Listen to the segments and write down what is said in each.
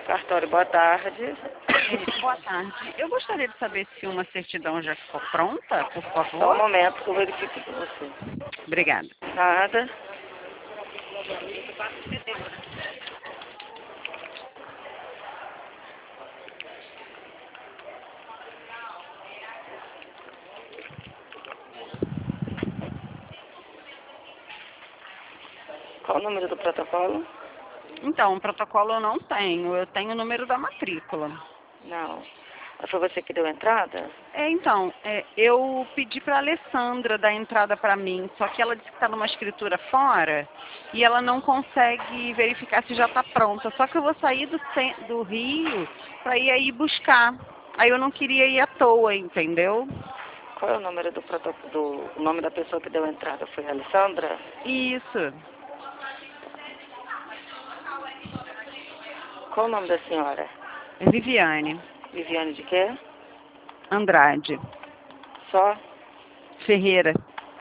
Cartório, boa tarde. Boa tarde. Eu gostaria de saber se uma certidão já ficou pronta, por Só um favor. momento que eu verifico com você. Obrigada. Nada. Qual o número do protocolo? Então, o protocolo eu não tenho. Eu tenho o número da matrícula. Não. Foi você que deu entrada? Eu pedi para a Alessandra dar entrada para mim, só que ela disse que está numa escritura fora e ela não consegue verificar se já está pronta. Só que eu vou sair do Rio para ir aí buscar. Aí eu não queria ir à toa, entendeu? Qual é o número o nome da pessoa que deu entrada? Foi a Alessandra? Isso. Qual o nome da senhora? Viviane Viviane de quê? Andrade Só? Ferreira.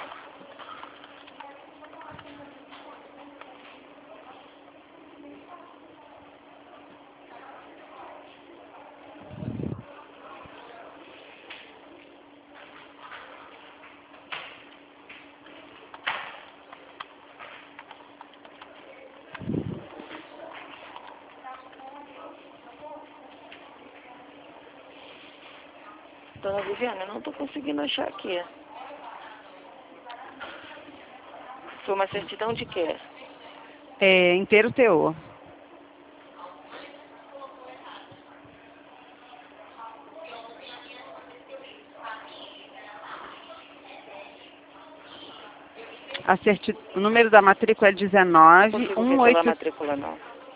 Dona Viviane, eu não estou conseguindo achar aqui. Foi uma certidão de quê? Inteiro teor. O número da matrícula é Não consigo ver pela 1918. matrícula, não.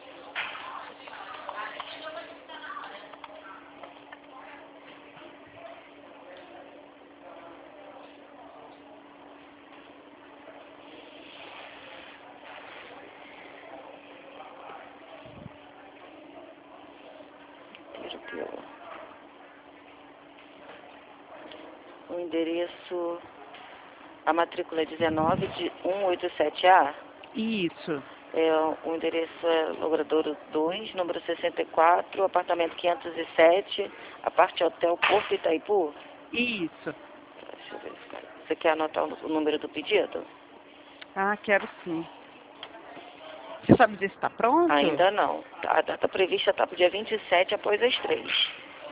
O endereço, a matrícula é 19 de 187A. Isso. O endereço é Logradouro 2, número 64, apartamento 507, a parte hotel Porto Itaipu. Isso. Deixa eu verificar. Você quer anotar o número do pedido? Ah, quero sim. Você sabe dizer se está pronto? Ainda não. A data prevista está para o dia 27, após as 3.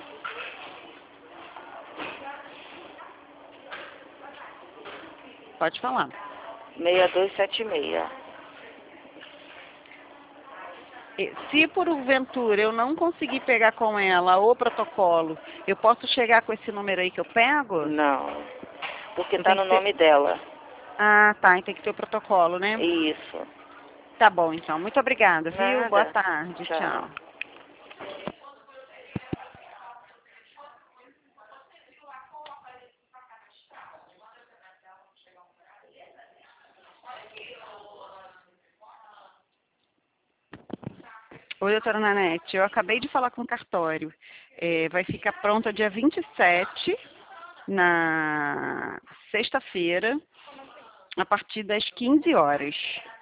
Pode falar. 6276. Se porventura eu não conseguir pegar com ela o protocolo, eu posso chegar com esse número aí que eu pego? Não, porque Não está tem no que ter... nome dela. Ah, tá. Tem que ter o protocolo, né? Isso. Tá bom, então. Muito obrigada, viu? Boa Nada. tarde. Tchau. Tchau. Oi, doutora Nanete. Eu acabei de falar com o cartório. Vai ficar pronta dia 27, na sexta-feira, a partir das 15 horas.